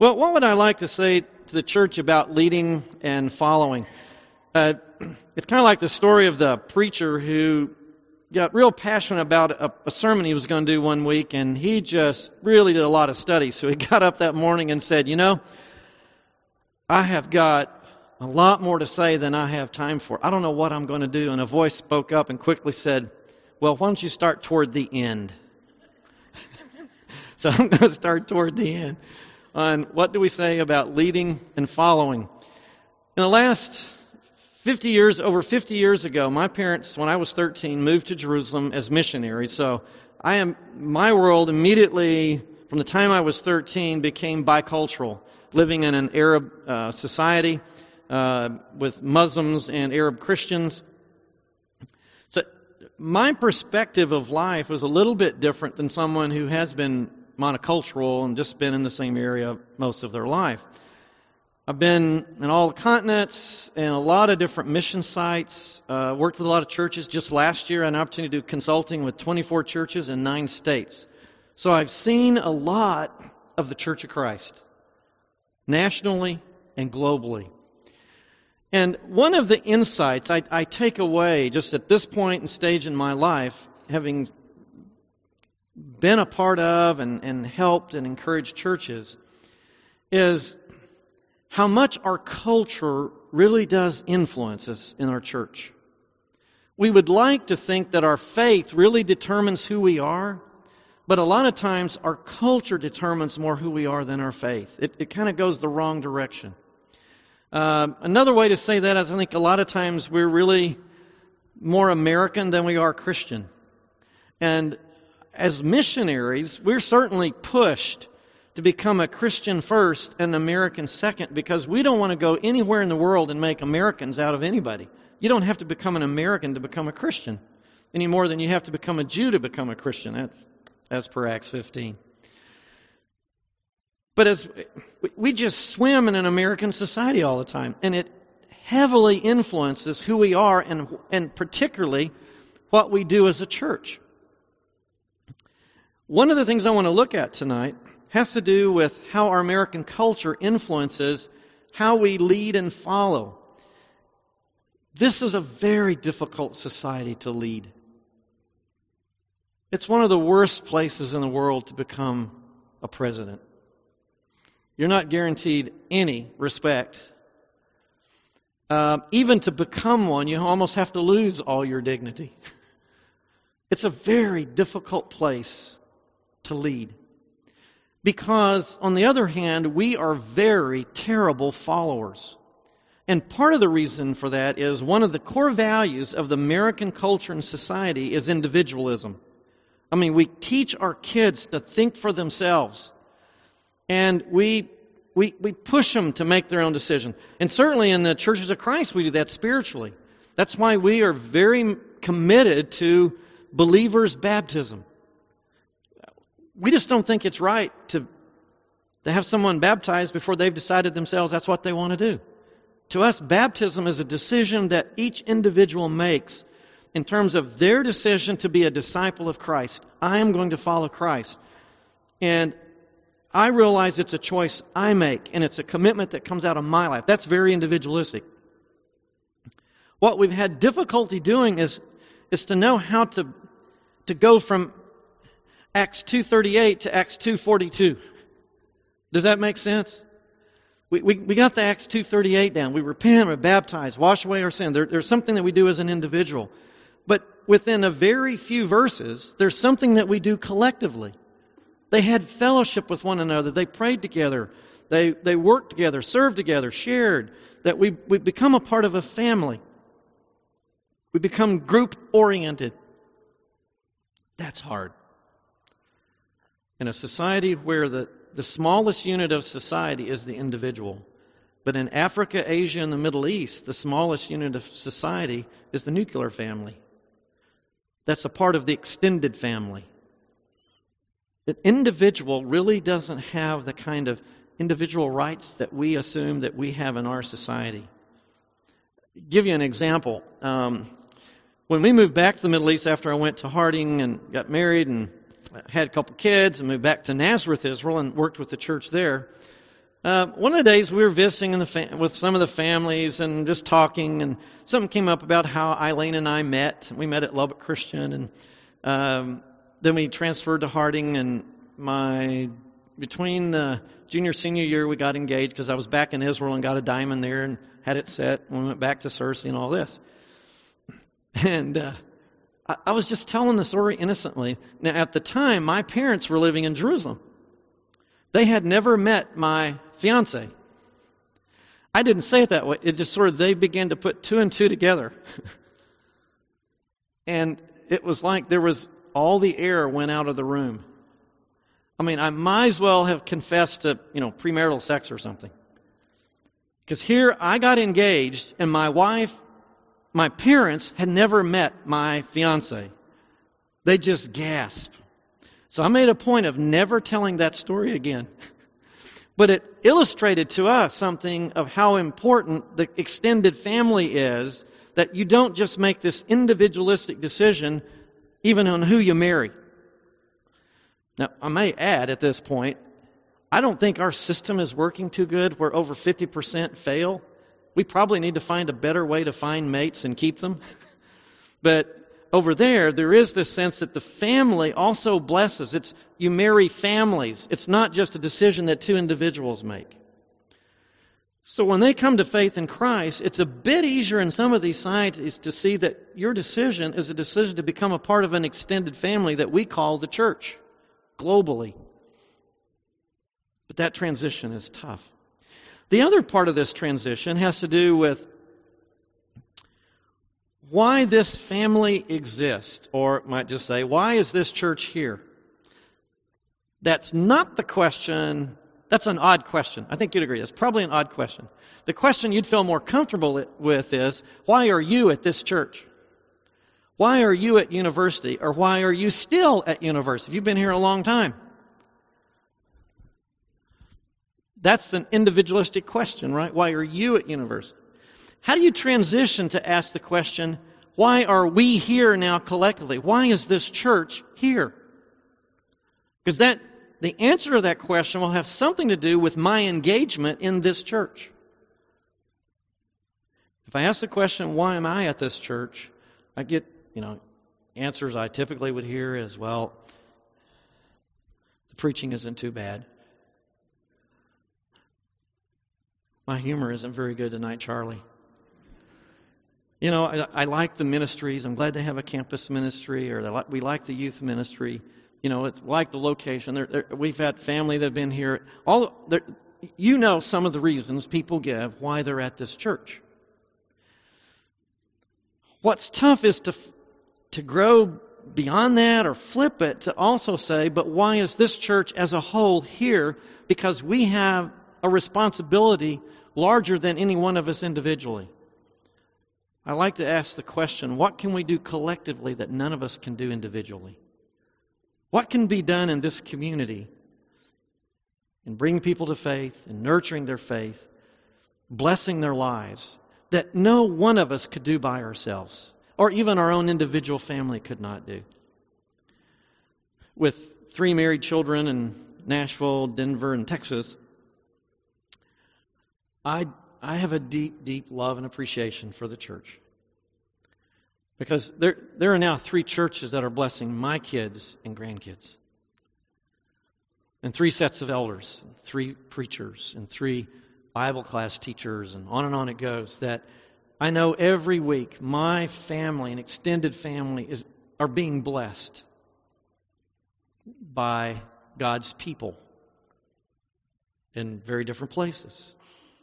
Well, what would I like to say to the church about leading and following? It's kind of like the story of the preacher who got real passionate about a sermon he was going to do one week, and he just really did a lot of study. So he got up that morning and said, I have got a lot more to say than I have time for. I don't know what I'm going to do. And a voice spoke up and quickly said, well, why don't you start toward the end? So I'm going to start toward the end. On what do we say about leading and following? In the last 50 years, over 50 years ago, my parents, when I was 13, moved to Jerusalem as missionaries. So my world immediately, from the time I was 13, became bicultural, living in an Arab society with Muslims and Arab Christians. So my perspective of life was a little bit different than someone who has been monocultural and just been in the same area most of their life. I've been in all the continents and a lot of different mission sites, worked with a lot of churches. Just last year I had an opportunity to do consulting with 24 churches in 9 states. So I've seen a lot of the Church of Christ, nationally and globally. And one of the insights I take away just at this point and stage in my life, having been a part of and helped and encouraged churches, is how much our culture really does influence us in our church. We would like to think that our faith really determines who we are, but a lot of times our culture determines more who we are than our faith. It kind of goes the wrong direction. Another way to say that is I think a lot of times we're really more American than we are Christian. And as missionaries, we're certainly pushed to become a Christian first and an American second, because we don't want to go anywhere in the world and make Americans out of anybody. You don't have to become an American to become a Christian any more than you have to become a Jew to become a Christian. That's as per Acts 15. But as we just swim in an American society all the time, and it heavily influences who we are and particularly what we do as a church. One of the things I want to look at tonight has to do with how our American culture influences how we lead and follow. This is a very difficult society to lead. It's one of the worst places in the world to become a president. You're not guaranteed any respect. Even to become one, you almost have to lose all your dignity. It's a very difficult place to lead. Because, on the other hand, we are very terrible followers. And part of the reason for that is one of the core values of the American culture and society is individualism. I mean, we teach our kids to think for themselves. And we push them to make their own decision. And certainly in the churches of Christ, we do that spiritually. That's why we are very committed to believers' baptism. We just don't think it's right to have someone baptized before they've decided themselves that's what they want to do. To us, baptism is a decision that each individual makes in terms of their decision to be a disciple of Christ. I am going to follow Christ. And I realize it's a choice I make, and it's a commitment that comes out of my life. That's very individualistic. What we've had difficulty doing is to know how to go from Acts 2:38 to Acts 2:42. Does that make sense? We got the Acts 2:38 down. We repent, we're baptized, wash away our sin. There's something that we do as an individual. But within a very few verses, there's something that we do collectively. They had fellowship with one another. They prayed together. They worked together, served together, shared. That we become a part of a family. We become group-oriented. That's hard. In a society where the smallest unit of society is the individual. But in Africa, Asia, and the Middle East, the smallest unit of society is the nuclear family. That's a part of the extended family. The individual really doesn't have the kind of individual rights that we assume that we have in our society. I'll give you an example. When we moved back to the Middle East after I went to Harding and got married and had a couple kids and moved back to Nazareth, Israel, and worked with the church there, One of the days we were visiting with some of the families and just talking, and something came up about how Eileen and I met. We met at Lubbock Christian, and then we transferred to Harding, and between the junior-senior year we got engaged because I was back in Israel and got a diamond there and had it set, and we went back to Cersei and all this. And I was just telling the story innocently. Now, at the time, my parents were living in Jerusalem. They had never met my fiance. I didn't say it that way. It just sort of, they began to put two and two together. And it was like all the air went out of the room. I mean, I might as well have confessed to, premarital sex or something. Because here I got engaged, and my parents had never met my fiance. They just gasped. So I made a point of never telling that story again. But it illustrated to us something of how important the extended family is, that you don't just make this individualistic decision even on who you marry. Now, I may add at this point, I don't think our system is working too good where over 50% fail. We probably need to find a better way to find mates and keep them. But over there is this sense that the family also blesses. You marry families. It's not just a decision that two individuals make. So when they come to faith in Christ, it's a bit easier in some of these societies to see that your decision is a decision to become a part of an extended family that we call the church globally. But that transition is tough. The other part of this transition has to do with why this family exists, or it might just say, why is this church here? That's not the question. That's an odd question. I think you'd agree. That's probably an odd question. The question you'd feel more comfortable with is, why are you at this church? Why are you at university? Or why are you still at university? You've been here a long time. That's an individualistic question, right? Why are you at university? How do you transition to ask the question, why are we here now collectively? Why is this church here? Because the answer to that question will have something to do with my engagement in this church. If I ask the question, why am I at this church? I get, answers I typically would hear as, well, the preaching isn't too bad. My humor isn't very good tonight, Charlie. I like the ministries. I'm glad they have a campus ministry, or we like the youth ministry. It's like the location. We've had family that have been here. Some of the reasons people give why they're at this church. What's tough is to grow beyond that or flip it to also say, but why is this church as a whole here? Because we have a responsibility larger than any one of us individually. I like to ask the question, what can we do collectively that none of us can do individually? What can be done in this community in bringing people to faith, in nurturing their faith, blessing their lives, that no one of us could do by ourselves, or even our own individual family could not do? With 3 married children in Nashville, Denver, and Texas, I have a deep, deep love and appreciation for the church. Because there are now 3 churches that are blessing my kids and grandkids. And 3 sets of elders, 3 preachers, and 3 Bible class teachers, and on it goes. That I know every week my family and extended family are being blessed by God's people in very different places.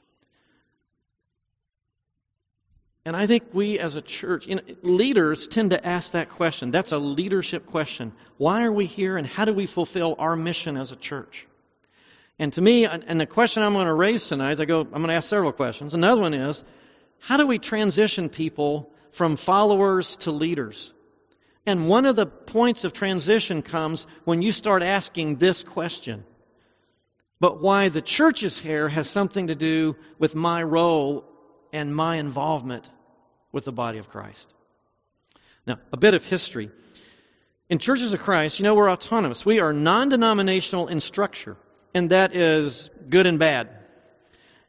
And I think we as a church, leaders tend to ask that question. That's a leadership question. Why are we here, and how do we fulfill our mission as a church? And to me, and the question I'm going to raise tonight, I'm going to ask several questions. Another one is, how do we transition people from followers to leaders? And one of the points of transition comes when you start asking this question. But why the church is here has something to do with my role and my involvement with the body of Christ. Now, a bit of history. In Churches of Christ, we're autonomous. We are non-denominational in structure, and that is good and bad.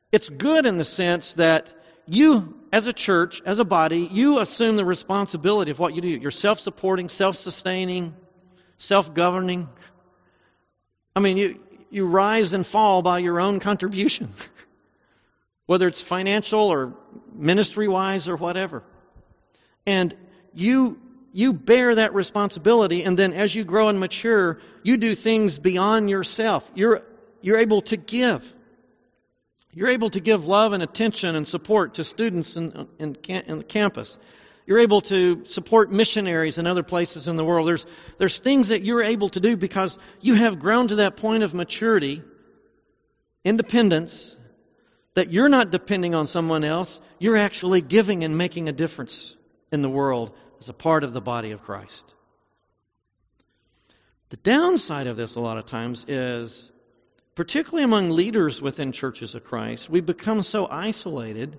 It's good in the sense that you, as a church, as a body, you assume the responsibility of what you do. You're self-supporting, self-sustaining, self-governing. I mean, you rise and fall by your own contribution, whether it's financial or ministry-wise or whatever. And you bear that responsibility, and then as you grow and mature, you do things beyond yourself. You're able to give. You're able to give love and attention and support to students in the campus. You're able to support missionaries in other places in the world. There's things that you're able to do because you have grown to that point of maturity, independence, that you're not depending on someone else. You're actually giving and making a difference in the world as a part of the body of Christ. The downside of this a lot of times is, particularly among leaders within churches of Christ, we become so isolated,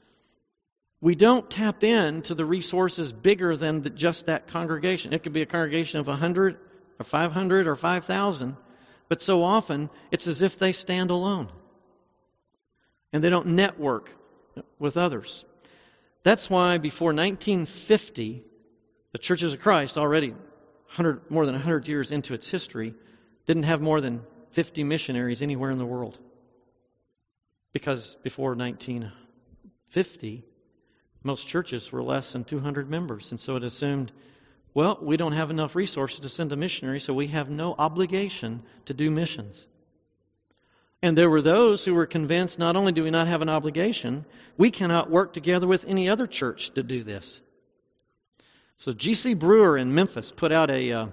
we don't tap into the resources bigger than just that congregation. It could be a congregation of 100 or 500 or 5,000, but so often it's as if they stand alone and they don't network with others. That's why before 1950, the Churches of Christ, already more than 100 years into its history, didn't have more than 50 missionaries anywhere in the world. Because before 1950, most churches were less than 200 members. And so it assumed, well, we don't have enough resources to send a missionary, so we have no obligation to do missions. And there were those who were convinced, not only do we not have an obligation, we cannot work together with any other church to do this. So G.C. Brewer in Memphis put out the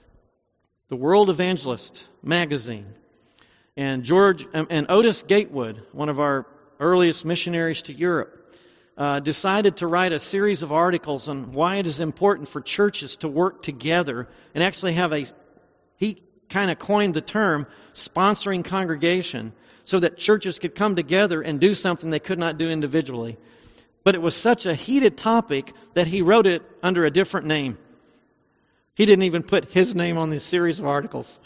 World Evangelist magazine. And Otis Gatewood, one of our earliest missionaries to Europe, decided to write a series of articles on why it is important for churches to work together and actually have he kind of coined the term sponsoring congregation so that churches could come together and do something they could not do individually. But it was such a heated topic that he wrote it under a different name. He didn't even put his name on this series of articles.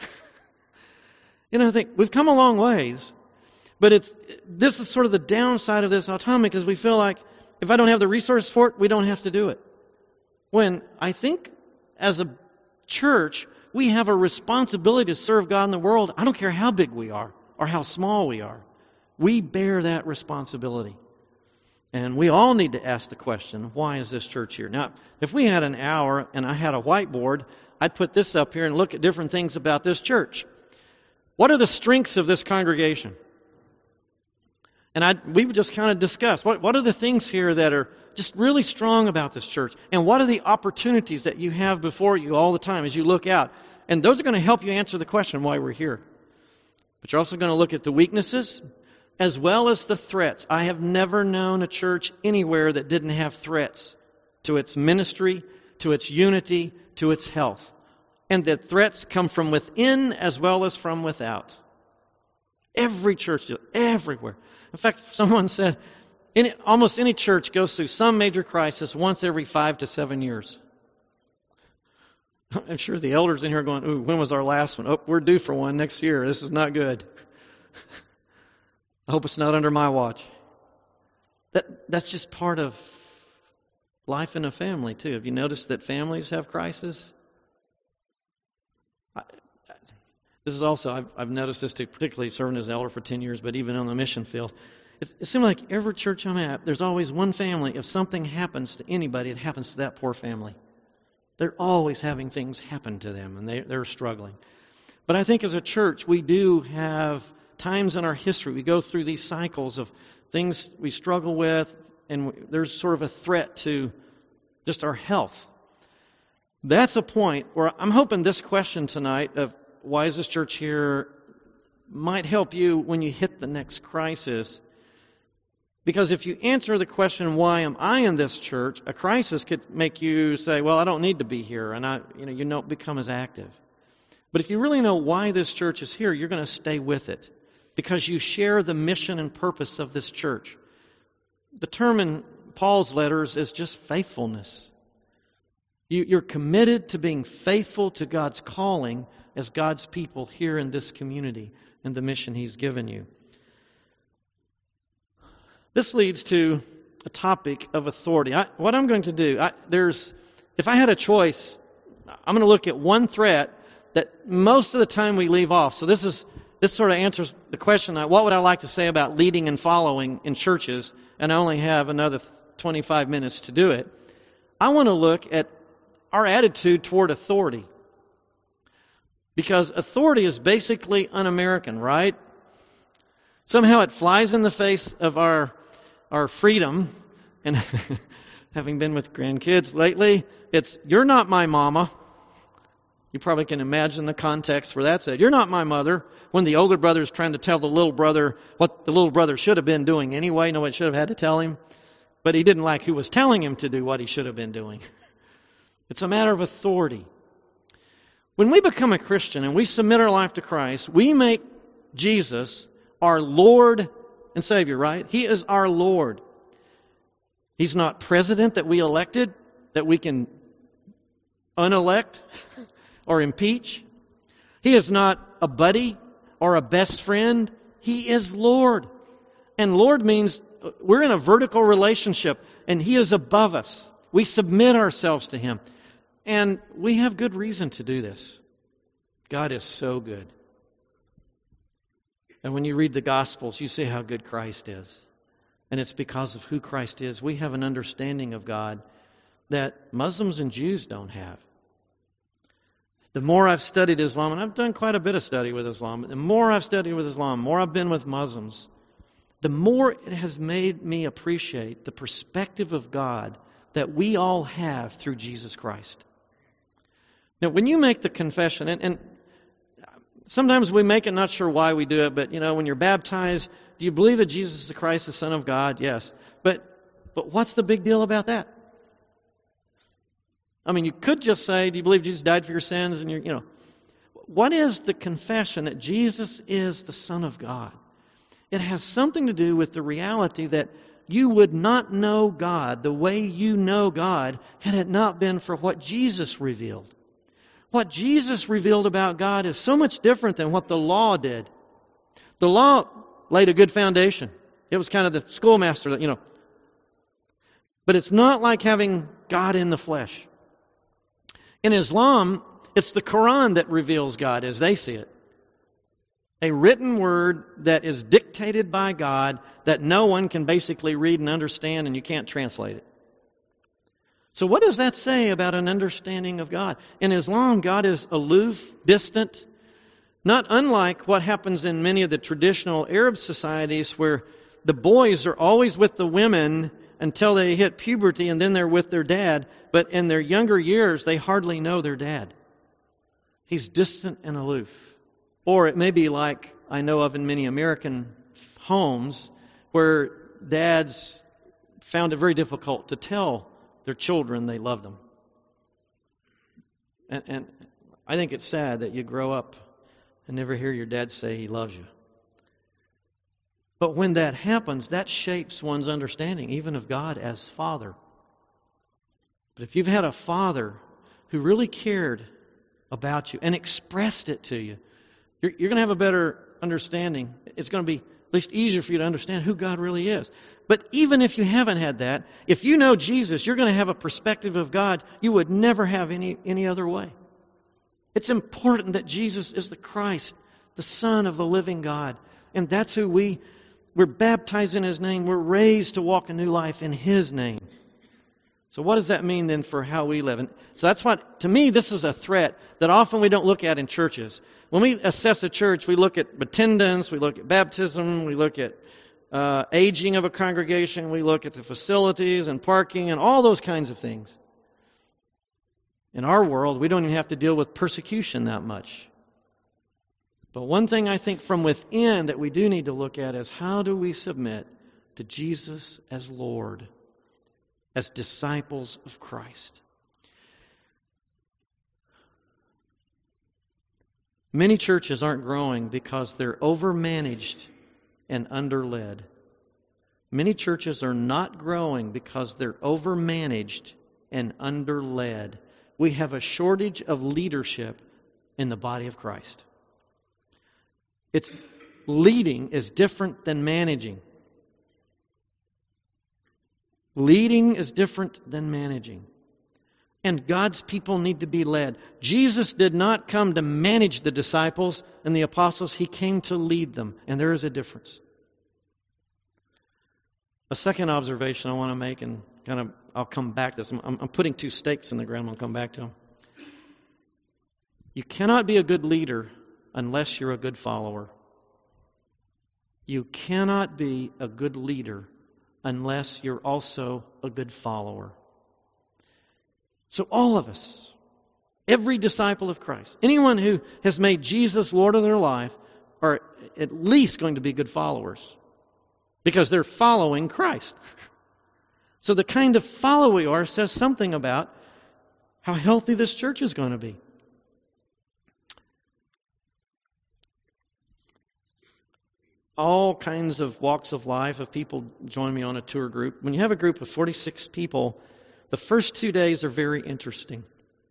I think we've come a long ways, but this is sort of the downside of this autonomy, because we feel like if I don't have the resources for it, we don't have to do it. When I think as a church, we have a responsibility to serve God in the world. I don't care how big we are or how small we are. We bear that responsibility. And we all need to ask the question, why is this church here? Now, if we had an hour and I had a whiteboard, I'd put this up here and look at different things about this church. What are the strengths of this congregation? And we would just kind of discuss, what are the things here that are just really strong about this church? And what are the opportunities that you have before you all the time as you look out? And those are going to help you answer the question why we're here. But you're also going to look at the weaknesses as well as the threats. I have never known a church anywhere that didn't have threats to its ministry, to its unity, to its health. And that threats come from within as well as from without. Every church, everywhere. In fact, someone said, almost any church goes through some major crisis once every 5 to 7 years. I'm sure the elders in here are going, ooh, when was our last one? Oh, we're due for one next year. This is not good. I hope it's not under my watch. That's just part of life in a family, too. Have you noticed that families have crises? This is also, I've noticed this too, particularly serving as elder for 10 years, but even on the mission field. It seems like every church I'm at, there's always one family. If something happens to anybody, it happens to that poor family. They're always having things happen to them, and they're struggling. But I think as a church, we do have times in our history, we go through these cycles of things we struggle with, and there's sort of a threat to just our health. That's a point where I'm hoping this question tonight of why is this church here might help you when you hit the next crisis. Because if you answer the question, why am I in this church, a crisis could make you say, well, I don't need to be here, and you don't become as active. But if you really know why this church is here, you're going to stay with it because you share the mission and purpose of this church. The term in Paul's letters is just faithfulness. You're committed to being faithful to God's calling as God's people here in this community and the mission He's given you. This leads to a topic of authority. What I'm going to do, if I had a choice, I'm going to look at one threat that most of the time we leave off. So this sort of answers the question, what would I like to say about leading and following in churches? And I only have another 25 minutes to do it. I want to look at our attitude toward authority. Because authority is basically un-American, right? Somehow it flies in the face of our freedom. And having been with grandkids lately, it's, you're not my mama. You probably can imagine the context where that's at. You're not my mother. When the older brother is trying to tell the little brother what the little brother should have been doing anyway, nobody should have had to tell him. But he didn't like who was telling him to do what he should have been doing. It's a matter of authority. When we become a Christian and we submit our life to Christ, we make Jesus our Lord and Savior, right? He is our Lord. He's not president that we elected, that we can unelect or impeach. He is not a buddy or a best friend. He is Lord. And Lord means we're in a vertical relationship and He is above us. We submit ourselves to Him. And we have good reason to do this. God is so good. And when you read the Gospels, you see how good Christ is. And it's because of who Christ is. We have an understanding of God that Muslims and Jews don't have. The more I've studied Islam, and I've done quite a bit of study with Islam, but the more I've studied with Islam, the more I've been with Muslims, the more it has made me appreciate the perspective of God that we all have through Jesus Christ. Now, when you make the confession, and sometimes we make it, not sure why we do it, but when you're baptized, do you believe that Jesus is the Christ, the Son of God? Yes. But what's the big deal about that? I mean, you could just say, do you believe Jesus died for your sins? And what is the confession that Jesus is the Son of God? It has something to do with the reality that you would not know God the way you know God had it not been for what Jesus revealed. What Jesus revealed about God is so much different than what the law did. The law laid a good foundation. It was kind of the schoolmaster that. But it's not like having God in the flesh. In Islam, it's the Quran that reveals God as they see it. A written word that is dictated by God that no one can basically read and understand, and you can't translate it. So what does that say about an understanding of God? In Islam, God is aloof, distant, not unlike what happens in many of the traditional Arab societies where the boys are always with the women until they hit puberty and then they're with their dad, but in their younger years, they hardly know their dad. He's distant and aloof. Or it may be like I know of in many American homes where dads found it very difficult to tell their children they love them. And I think it's sad that you grow up and never hear your dad say he loves you. But when that happens, that shapes one's understanding, even of God as Father. But if you've had a father who really cared about you and expressed it to you, you're going to have a better understanding. It's going to be at least easier for you to understand who God really is. But even if you haven't had that, if you know Jesus, you're going to have a perspective of God you would never have any other way. It's important that Jesus is the Christ, the Son of the living God. And that's who we're baptized in His name. We're raised to walk a new life in His name. So what does that mean then for how we live? And so that's what, to me, this is a threat that often we don't look at in churches. When we assess a church, we look at attendance, we look at baptism, we look at aging of a congregation, we look at the facilities and parking and all those kinds of things. In our world, we don't even have to deal with persecution that much. But one thing I think from within that we do need to look at is how do we submit to Jesus as Lord, as disciples of Christ? Many churches aren't growing because they're overmanaged and underled. Many churches are not growing because they're overmanaged and underled. We have a shortage of leadership in the body of Christ. Leading is different than managing. Leading is different than managing. And God's people need to be led. Jesus did not come to manage the disciples and the apostles. He came to lead them. And there is a difference. A second observation I want to make, and I'll come back to this. I'm putting two stakes in the ground. I'll come back to them. You cannot be a good leader unless you're a good follower. You cannot be a good leader unless you're also a good follower. So all of us, every disciple of Christ, anyone who has made Jesus Lord of their life, are at least going to be good followers because they're following Christ. So the kind of follower we are says something about how healthy this church is going to be. All kinds of walks of life of people join me on a tour group. When you have a group of 46 people, the first 2 days are very interesting.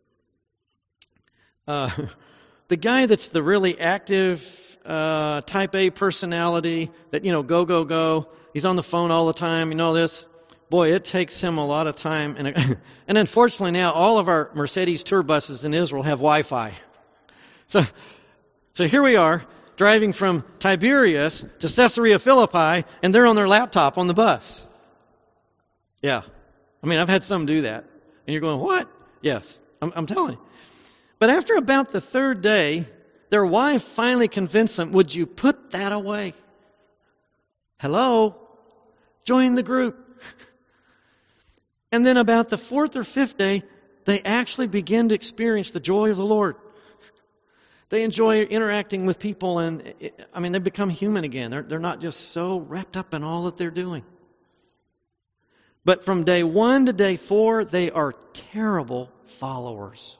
The guy that's the really active type A personality that, go, he's on the phone all the time, this. Boy, it takes him a lot of time. And unfortunately now, all of our Mercedes tour buses in Israel have Wi-Fi. So here we are, driving from Tiberias to Caesarea Philippi, and they're on their laptop on the bus. Yeah. I've had some do that. And you're going, what? Yes, I'm telling you. But after about the third day, their wife finally convinced them, would you put that away? Hello? Join the group. And then about the fourth or fifth day, they actually begin to experience the joy of the Lord. They enjoy interacting with people, and they become human again. They're not just so wrapped up in all that they're doing. But from day 1 to day 4, they are terrible followers.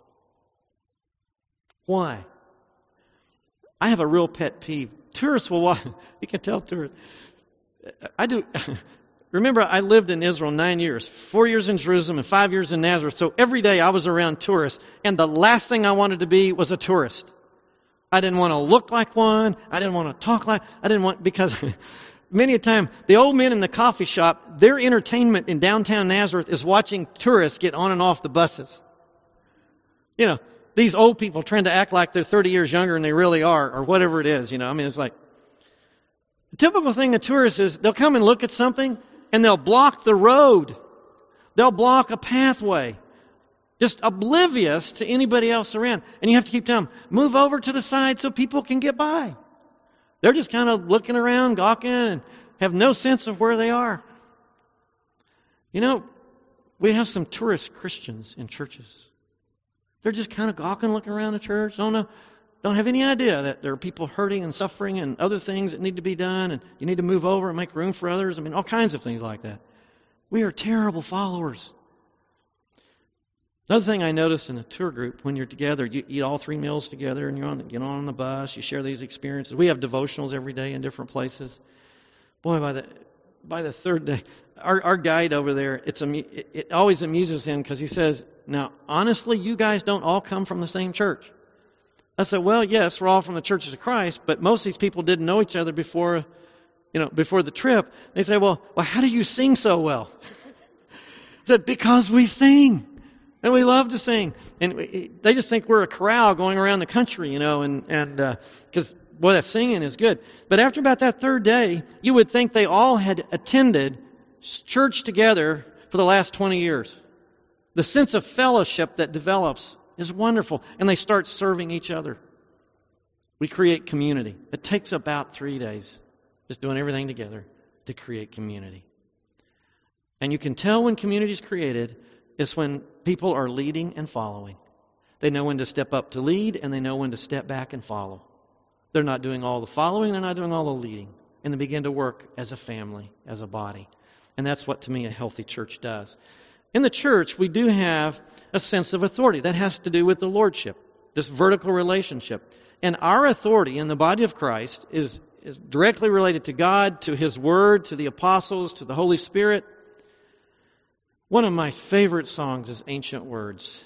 Why? I have a real pet peeve. Tourists will walk. You can tell tourists. I do. Remember, I lived in Israel 9 years, 4 years in Jerusalem and 5 years in Nazareth. So every day I was around tourists, and the last thing I wanted to be was a tourist. I didn't want to look like one. I didn't want to talk like. Because many a time, the old men in the coffee shop, their entertainment in downtown Nazareth is watching tourists get on and off the buses. These old people trying to act like they're 30 years younger than they really are, or whatever it is. It's like, the typical thing of tourists is they'll come and look at something, and they'll block the road. They'll block a pathway. Just oblivious to anybody else around. And you have to keep telling them, move over to the side so people can get by. They're just kind of looking around, gawking, and have no sense of where they are. We have some tourist Christians in churches. They're just kind of gawking, looking around the church. Don't have any idea that there are people hurting and suffering and other things that need to be done, and you need to move over and make room for others. All kinds of things like that. We are terrible followers. Another thing I noticed in a tour group, when you're together, you eat all 3 meals together, and you get on the bus, you share these experiences. We have devotionals every day in different places. Boy, by the third day, our guide over there, it always amuses him because he says, now, honestly, you guys don't all come from the same church. I said, well, yes, we're all from the churches of Christ, but most of these people didn't know each other before the trip. They say, well, how do you sing so well? I said, because we sing. And we love to sing. And they just think we're a chorale going around the country, and because, that singing is good. But after about that third day, you would think they all had attended church together for the last 20 years. The sense of fellowship that develops is wonderful. And they start serving each other. We create community. It takes about 3 days, just doing everything together, to create community. And you can tell when community is created, it's when people are leading and following. They know when to step up to lead, and they know when to step back and follow. They're not doing all the following, they're not doing all the leading. And they begin to work as a family, as a body. And that's what, to me, a healthy church does. In the church, we do have a sense of authority. That has to do with the lordship, this vertical relationship. And our authority in the body of Christ is directly related to God, to His Word, to the apostles, to the Holy Spirit. One of my favorite songs is Ancient Words.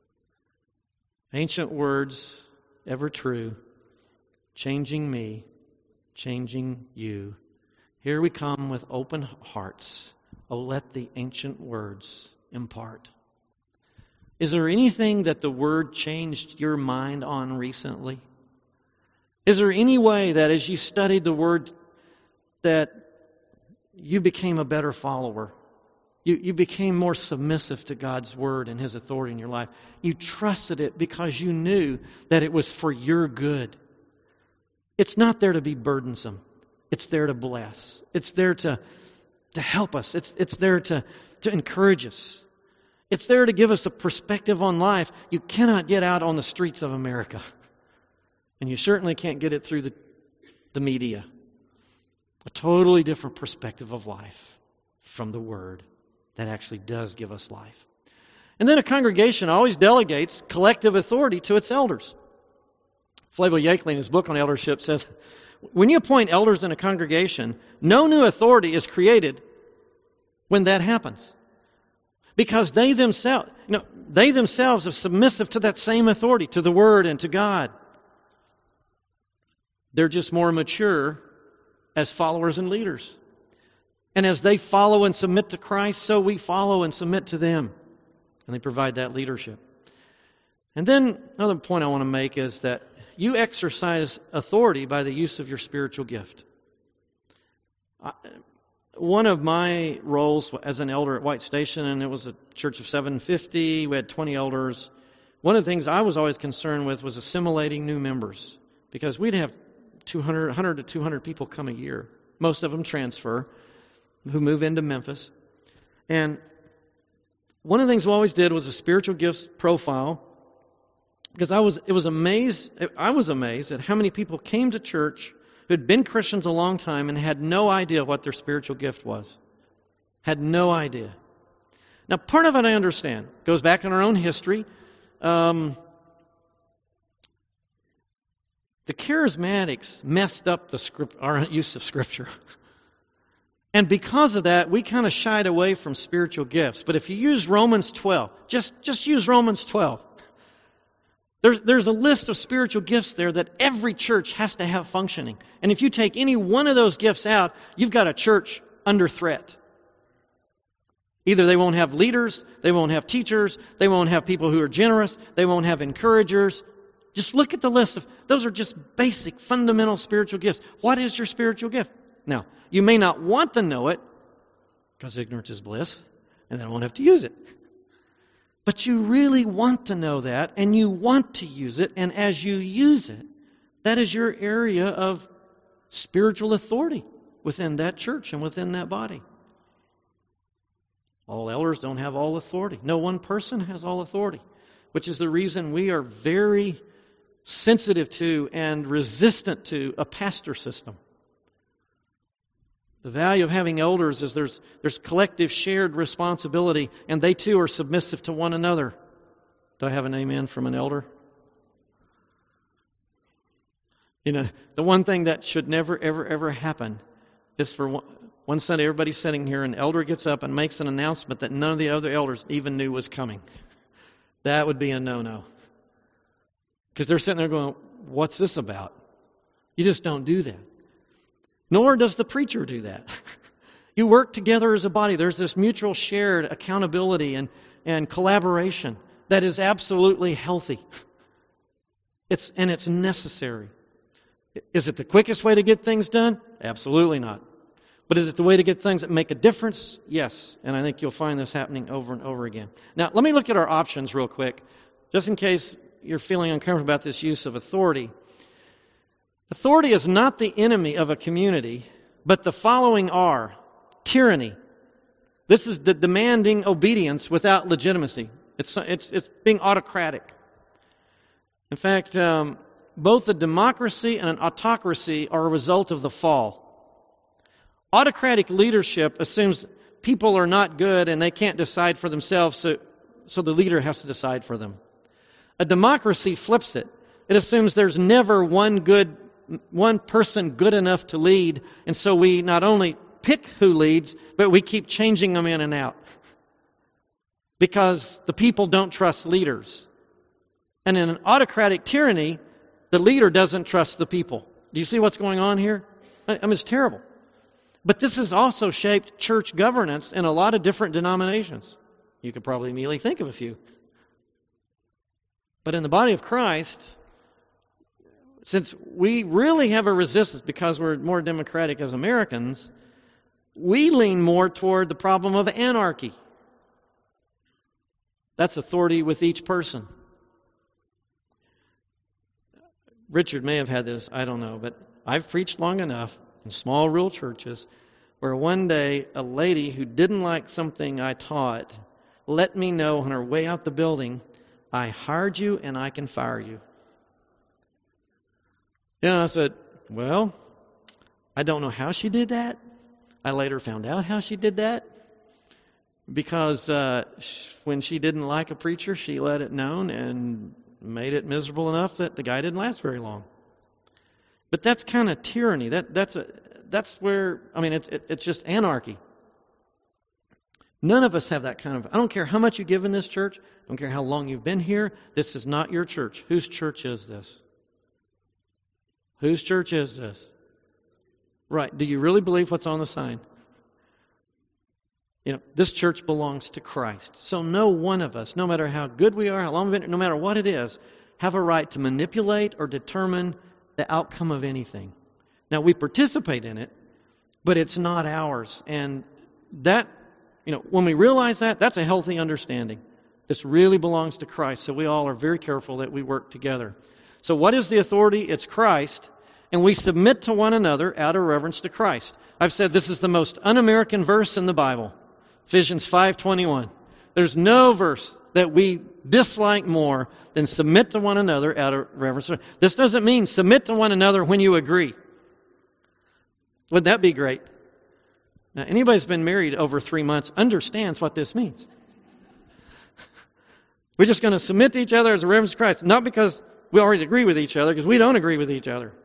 Ancient words, ever true, changing me, changing you. Here we come with open hearts, Oh, let the ancient words impart. Is there anything that the Word changed your mind on recently? Is there any way that as you studied the Word that you became a better follower? You became more submissive to God's Word and His authority in your life. You trusted it because you knew that it was for your good. It's not there to be burdensome. It's there to bless. It's there to help us. It's there to encourage us. It's there to give us a perspective on life you cannot get out on the streets of America. And you certainly can't get it through the media. A totally different perspective of life from the Word that actually does give us life. And then a congregation always delegates collective authority to its elders. Flavel Yakeley, in his book on eldership, says, when you appoint elders in a congregation, no new authority is created when that happens. Because they themselves are submissive to that same authority, to the Word and to God. They're just more mature as followers and leaders. And as they follow and submit to Christ, so we follow and submit to them. And they provide that leadership. And then another point I want to make is that you exercise authority by the use of your spiritual gift. One of my roles as an elder at White Station, and it was a church of 750, we had 20 elders. One of the things I was always concerned with was assimilating new members, because we'd have 100 to 200 people come a year. Most of them transfer, who move into Memphis. And one of the things we always did was a spiritual gifts profile, because I was amazed at how many people came to church who had been Christians a long time and had no idea what their spiritual gift was. Had no idea. Now, part of it I understand. Goes back in our own history. The charismatics messed up our use of Scripture. And because of that, we kind of shied away from spiritual gifts. But if you use Romans 12, just use Romans 12. There's a list of spiritual gifts there that every church has to have functioning. And if you take any one of those gifts out, you've got a church under threat. Either they won't have leaders, they won't have teachers, they won't have people who are generous, they won't have encouragers. Just look at the list of, those are just basic, fundamental spiritual gifts. What is your spiritual gift? Now, you may not want to know it, because ignorance is bliss, and then I won't have to use it. But you really want to know that, and you want to use it, and as you use it, that is your area of spiritual authority within that church and within that body. All elders don't have all authority. No one person has all authority, which is the reason we are very sensitive to and resistant to a pastor system. The value of having elders is there's collective shared responsibility, and they too are submissive to one another. Do I have an amen from an elder? You know, the one thing that should never, ever, ever happen is for one Sunday everybody's sitting here, an elder gets up and makes an announcement that none of the other elders even knew was coming. That would be a no-no. Because they're sitting there going, what's this about? You just don't do that. Nor does the preacher do that. You work together as a body. There's this mutual shared accountability and collaboration that is absolutely healthy. It's necessary. Is it the quickest way to get things done? Absolutely not. But is it the way to get things that make a difference? Yes. And I think you'll find this happening over and over again. Now, let me look at our options real quick, just in case you're feeling uncomfortable about this use of authority. Authority is not the enemy of a community, but the following are: tyranny. This is the demanding obedience without legitimacy. It's being autocratic. In fact, both a democracy and an autocracy are a result of the fall. Autocratic leadership assumes people are not good and they can't decide for themselves, so the leader has to decide for them. A democracy flips it. It assumes there's never one person good enough to lead, and so we not only pick who leads, but we keep changing them in and out. Because the people don't trust leaders. And in an autocratic tyranny, the leader doesn't trust the people. Do you see what's going on here? I mean, it's terrible. But this has also shaped church governance in a lot of different denominations. You could probably immediately think of a few. But in the body of Christ, since we really have a resistance because we're more democratic as Americans, we lean more toward the problem of anarchy. That's authority with each person. Richard may have had this, I don't know, but I've preached long enough in small rural churches where one day a lady who didn't like something I taught let me know on her way out the building, I hired you and I can fire you. I said, well, I don't know how she did that. I later found out how she did that. Because when she didn't like a preacher, she let it known and made it miserable enough that the guy didn't last very long. But that's kind of tyranny. That's where, it's just anarchy. None of us have that kind of, I don't care how much you give in this church, I don't care how long you've been here, this is not your church. Whose church is this? Whose church is this? Right, do you really believe what's on the sign? This church belongs to Christ. So no one of us, no matter how good we are, how long we've been, no matter what it is, have a right to manipulate or determine the outcome of anything. Now, we participate in it, but it's not ours. And that, when we realize that, that's a healthy understanding. This really belongs to Christ. So we all are very careful that we work together. So what is the authority? It's Christ. And we submit to one another out of reverence to Christ. I've said this is the most un-American verse in the Bible. Ephesians 5:21. There's no verse that we dislike more than submit to one another out of reverence. This doesn't mean submit to one another when you agree. Wouldn't that be great? Now, anybody who's been married over 3 months understands what this means. We're just going to submit to each other as a reverence to Christ, not because we already agree with each other, because we don't agree with each other.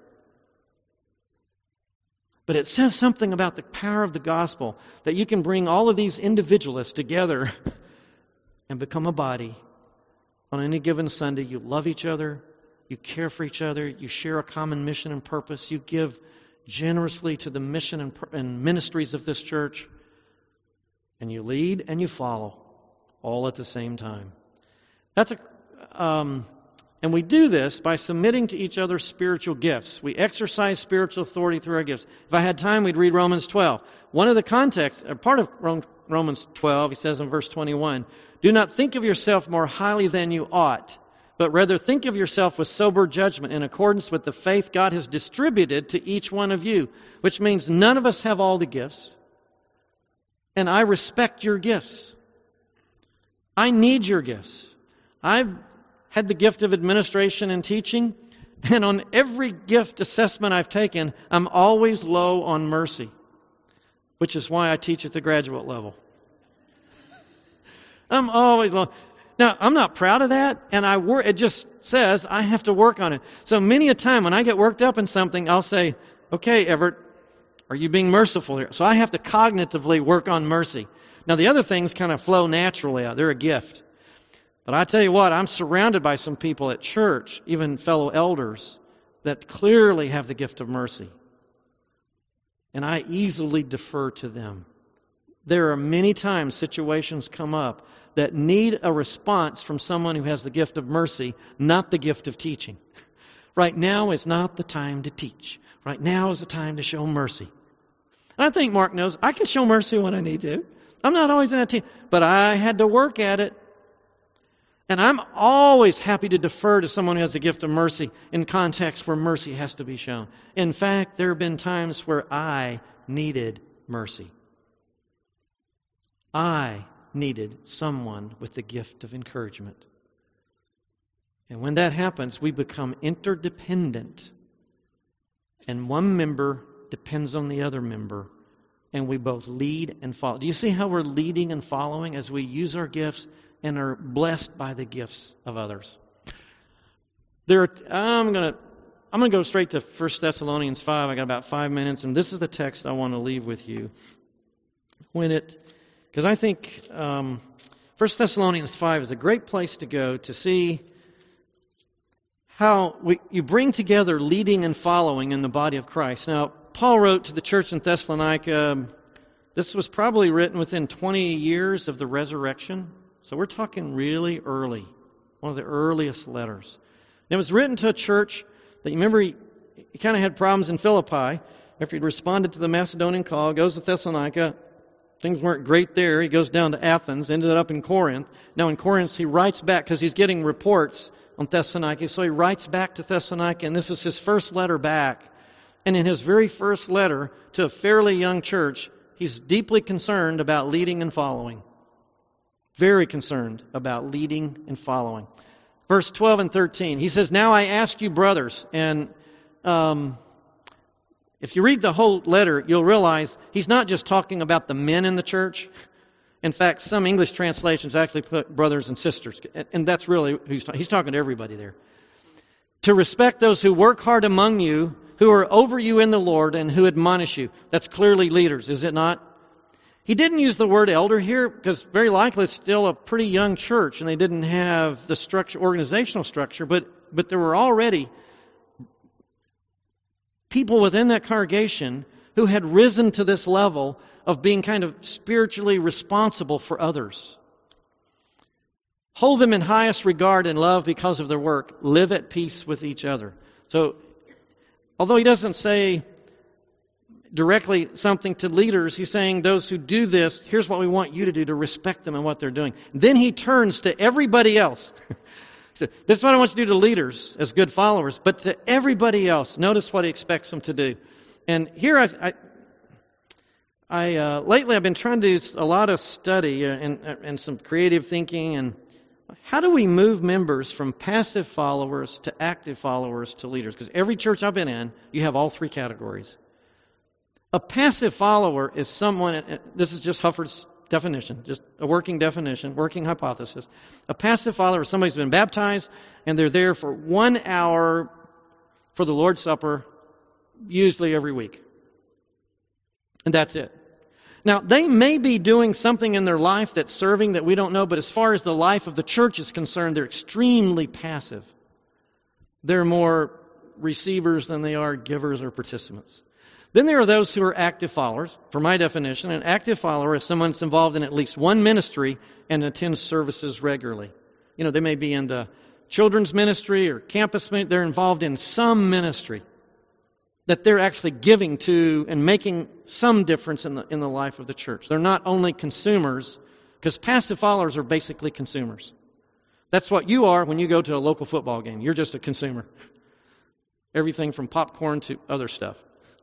But it says something about the power of the gospel, that you can bring all of these individualists together and become a body. On any given Sunday, you love each other, you care for each other, you share a common mission and purpose, you give generously to the mission and ministries of this church, and you lead and you follow, all at the same time. And we do this by submitting to each other's spiritual gifts. We exercise spiritual authority through our gifts. If I had time, we'd read Romans 12. One of the contexts, part of Romans 12, he says in verse 21, do not think of yourself more highly than you ought, but rather think of yourself with sober judgment in accordance with the faith God has distributed to each one of you, which means none of us have all the gifts. And I respect your gifts. I need your gifts. I've had the gift of administration and teaching, and on every gift assessment I've taken, I'm always low on mercy, which is why I teach at the graduate level. I'm always low. Now, I'm not proud of that, and it just says I have to work on it. So many a time when I get worked up in something, I'll say, okay, Everett, are you being merciful here? So I have to cognitively work on mercy. Now, the other things kind of flow naturally out. They're a gift. But I tell you what, I'm surrounded by some people at church, even fellow elders, that clearly have the gift of mercy. And I easily defer to them. There are many times situations come up that need a response from someone who has the gift of mercy, not the gift of teaching. Right now is not the time to teach. Right now is the time to show mercy. And I think Mark knows I can show mercy when I need to. I'm not always in a team, but I had to work at it. And I'm always happy to defer to someone who has the gift of mercy in contexts where mercy has to be shown. In fact, there have been times where I needed mercy. I needed someone with the gift of encouragement. And when that happens, we become interdependent. And one member depends on the other member. And we both lead and follow. Do you see how we're leading and following as we use our gifts and are blessed by the gifts of others? I'm going to go straight to 1 Thessalonians 5. I got about 5 minutes, and this is the text I want to leave with you. Because I think 1 Thessalonians 5 is a great place to go to see how you bring together leading and following in the body of Christ. Now, Paul wrote to the church in Thessalonica. This was probably written within 20 years of the resurrection. So we're talking really early, one of the earliest letters. And it was written to a church that, you remember, he kind of had problems in Philippi. After he'd responded to the Macedonian call, goes to Thessalonica. Things weren't great there. He goes down to Athens, ended up in Corinth. Now in Corinth, he writes back because he's getting reports on Thessalonica. So he writes back to Thessalonica, and this is his first letter back. And in his very first letter to a fairly young church, he's deeply concerned about leading and following. Very concerned about leading and following. Verse 12 and 13, he says, "Now I ask you, brothers," and if you read the whole letter, you'll realize he's not just talking about the men in the church. In fact, some English translations actually put brothers and sisters, and that's really who he's talking to everybody there. "To respect those who work hard among you, who are over you in the Lord, and who admonish you." That's clearly leaders, is it not? He didn't use the word elder here because very likely it's still a pretty young church, and they didn't have the structure, organizational structure, but there were already people within that congregation who had risen to this level of being kind of spiritually responsible for others. "Hold them in highest regard and love because of their work. Live at peace with each other." So, although he doesn't say directly something to leaders, he's saying those who do this, here's what we want you to do to respect them and what they're doing. Then he turns to everybody else. So this is what I want you to do to leaders as good followers, but to everybody else, notice what he expects them to do. And here lately I've been trying to do a lot of study and some creative thinking. And how do we move members from passive followers to active followers to leaders? Because every church I've been in, you have all three categories. A passive follower is someone, this is just Hufford's definition, just a working definition, working hypothesis. A passive follower is somebody who's been baptized and they're there for 1 hour for the Lord's Supper, usually every week. And that's it. Now, they may be doing something in their life that's serving that we don't know, but as far as the life of the church is concerned, they're extremely passive. They're more receivers than they are givers or participants. Then there are those who are active followers. For my definition, an active follower is someone that's involved in at least one ministry and attends services regularly. You know, they may be in the children's ministry or campus ministry. They're involved in some ministry that they're actually giving to and making some difference in the life of the church. They're not only consumers, because passive followers are basically consumers. That's what you are when you go to a local football game. You're just a consumer. Everything from popcorn to other stuff.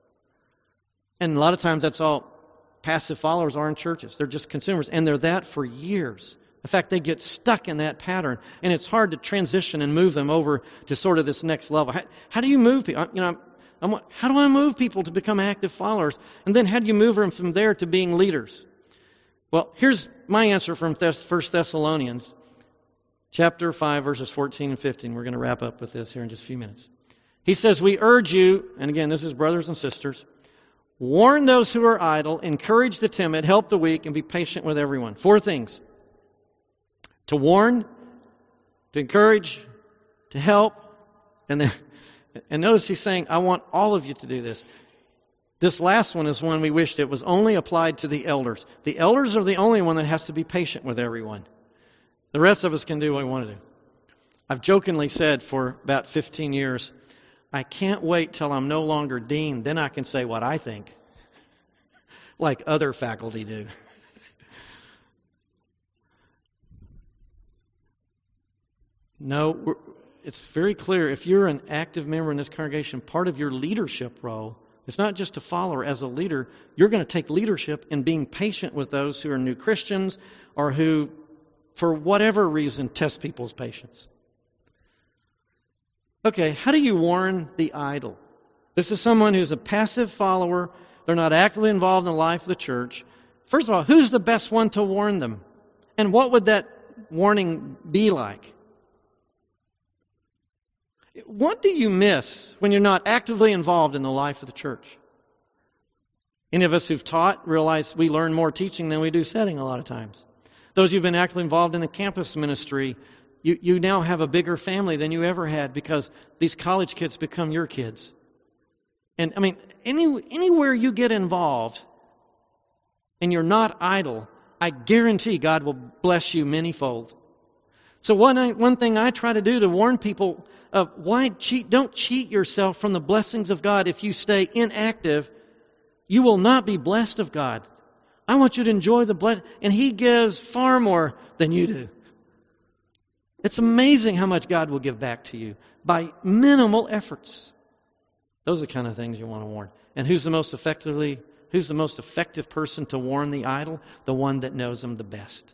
And a lot of times that's all passive followers are in churches. They're just consumers, and they're that for years. In fact, they get stuck in that pattern, and it's hard to transition and move them over to sort of this next level. How do you move people? How do I move people to become active followers? And then how do you move them from there to being leaders? Well, here's my answer from 1 Thessalonians chapter 5, verses 14 and 15. We're going to wrap up with this here in just a few minutes. He says, "We urge you," and again, this is brothers and sisters, "warn those who are idle, encourage the timid, help the weak, and be patient with everyone." 4 things. To warn, to encourage, to help, and notice he's saying, I want all of you to do this. This last one is one we wished it was only applied to the elders. The elders are the only one that has to be patient with everyone. The rest of us can do what we want to do. I've jokingly said for about 15 years, I can't wait till I'm no longer dean, then I can say what I think, like other faculty do. No, it's very clear. If you're an active member in this congregation, part of your leadership role, it's not just a follower. As a leader, you're going to take leadership in being patient with those who are new Christians or who, for whatever reason, test people's patience. Okay, how do you warn the idle? This is someone who's a passive follower. They're not actively involved in the life of the church. First of all, who's the best one to warn them? And what would that warning be like? What do you miss when you're not actively involved in the life of the church? Any of us who've taught realize we learn more teaching than we do setting a lot of times. Those who've been actively involved in the campus ministry, you now have a bigger family than you ever had because these college kids become your kids. And I mean, anywhere you get involved and you're not idle, I guarantee God will bless you manyfold. So one thing I try to do to warn people of don't cheat yourself from the blessings of God. If you stay inactive, you will not be blessed of God. I want you to enjoy the blessing, and He gives far more than you do. It's amazing how much God will give back to you by minimal efforts. Those are the kind of things you want to warn. And who's the most effective person to warn the idle? The one that knows them the best.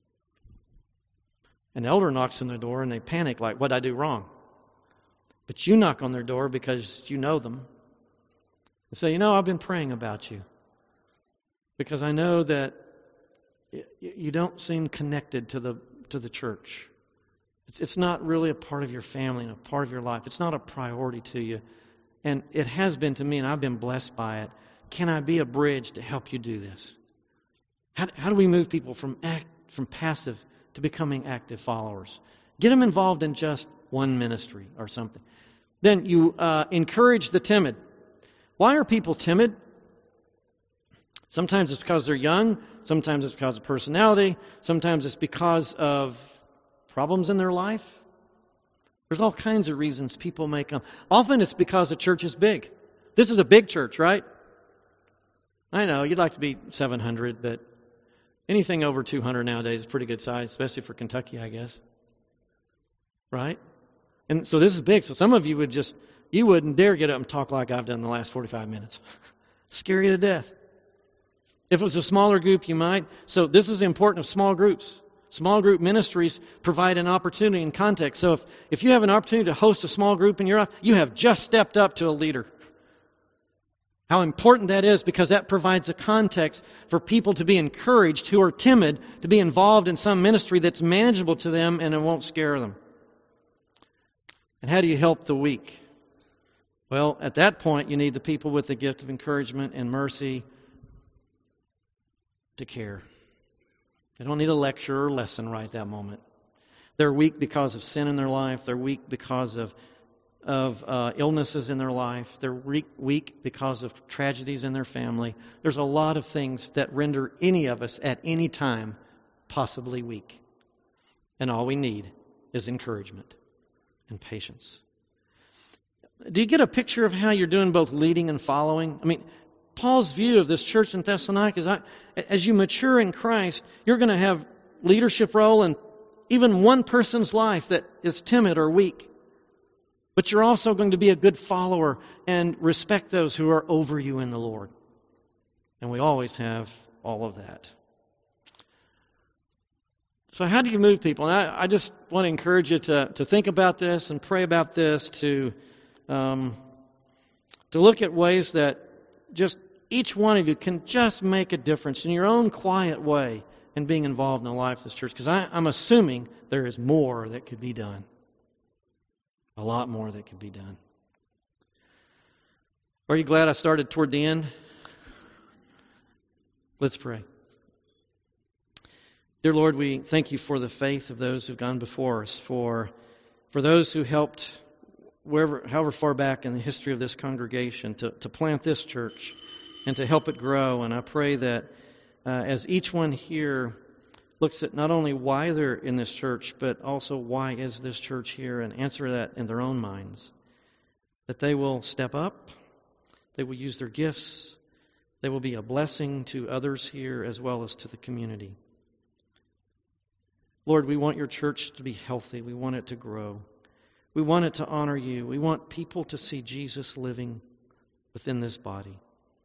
An elder knocks on their door and they panic like, what'd I do wrong? But you knock on their door because you know them. And say, I've been praying about you. Because I know that you don't seem connected to the church. It's not really a part of your family and a part of your life. It's not a priority to you. And it has been to me, and I've been blessed by it. Can I be a bridge to help you do this? How do we move people from passive to becoming active followers? Get them involved in just one ministry or something. Then you encourage the timid. Why are people timid? Sometimes it's because they're young. Sometimes it's because of personality. Sometimes it's because of problems in their life. There's all kinds of reasons people may come. Often it's because the church is big. This is a big church, right? I know, you'd like to be 700, but anything over 200 nowadays is pretty good size, especially for Kentucky, I guess. Right? And so this is big. So some of you wouldn't dare get up and talk like I've done the last 45 minutes. Scary to death. If it was a smaller group, you might. So this is the importance of small groups. Small group ministries provide an opportunity and context. So if you have an opportunity to host a small group in your life, you have just stepped up to a leader. How important that is, because that provides a context for people to be encouraged who are timid to be involved in some ministry that's manageable to them and it won't scare them. And how do you help the weak? Well, at that point, you need the people with the gift of encouragement and mercy to care. They don't need a lecture or lesson right at that moment. They're weak because of sin in their life. They're weak because of illnesses in their life. They're weak because of tragedies in their family. There's a lot of things that render any of us at any time possibly weak. And all we need is encouragement and patience. Do you get a picture of how you're doing both leading and following? I mean, Paul's view of this church in Thessalonica is as you mature in Christ, you're going to have leadership role in even one person's life that is timid or weak. But you're also going to be a good follower and respect those who are over you in the Lord. And we always have all of that. So how do you move people? And I just want to encourage you to think about this and pray about this, to look at ways that just each one of you can just make a difference in your own quiet way in being involved in the life of this church. Because I'm assuming there is more that could be done. A lot more that could be done. Are you glad I started toward the end? Let's pray. Dear Lord, we thank you for the faith of those who've gone before us, for those who helped, however far back in the history of this congregation, to plant this church and to help it grow. And I pray that as each one here looks at not only why they're in this church, but also why is this church here, and answer that in their own minds, that they will step up, they will use their gifts, they will be a blessing to others here as well as to the community. Lord, we want your church to be healthy. We want it to grow. We want it to honor you. We want people to see Jesus living within this body.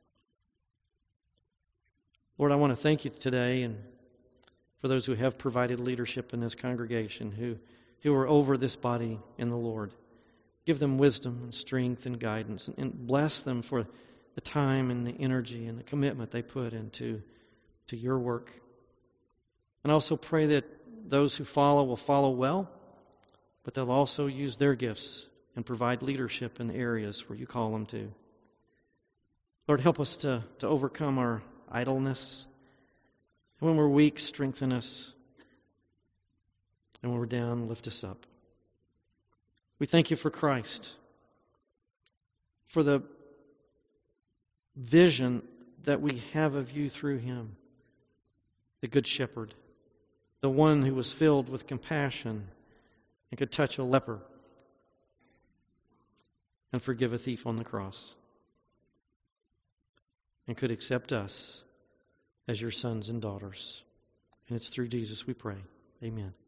Lord, I want to thank you today and for those who have provided leadership in this congregation, who are over this body in the Lord. Give them wisdom and strength and guidance, and bless them for the time and the energy and the commitment they put into your work. And also pray that those who follow will follow well, but they'll also use their gifts and provide leadership in areas where you call them to. Lord, help us to overcome our idleness. When we're weak, strengthen us. And when we're down, lift us up. We thank you for Christ, for the vision that we have of you through him, the Good Shepherd, the one who was filled with compassion and could touch a leper and forgive a thief on the cross, and could accept us as your sons and daughters. And it's through Jesus we pray. Amen.